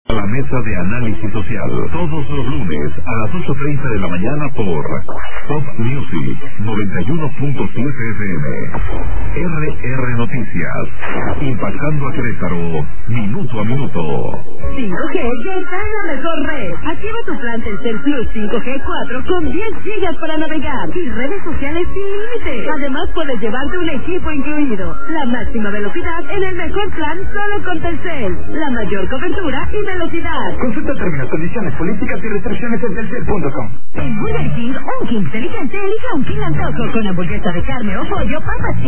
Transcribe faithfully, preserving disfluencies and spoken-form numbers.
La mesa de análisis social, todos los lunes a las ocho treinta de la mañana por Pop Music noventa y uno punto siete F M. R R Noticias, impactando a Querétaro, minuto a minuto. cinco G ya está en la mejor red. Activa tu plan Telcel Plus cinco G cuatro con diez gigas para navegar y redes sociales sin límite. Además puedes llevarte un equipo incluido. La máxima velocidad en el mejor plan solo con Telcel. La mayor cobertura y velocidad. Consulta términos, condiciones, políticas y restricciones en telcel punto com. En Burger King, un King inteligente elige un King antojo con hamburguesa de carne o pollo, papas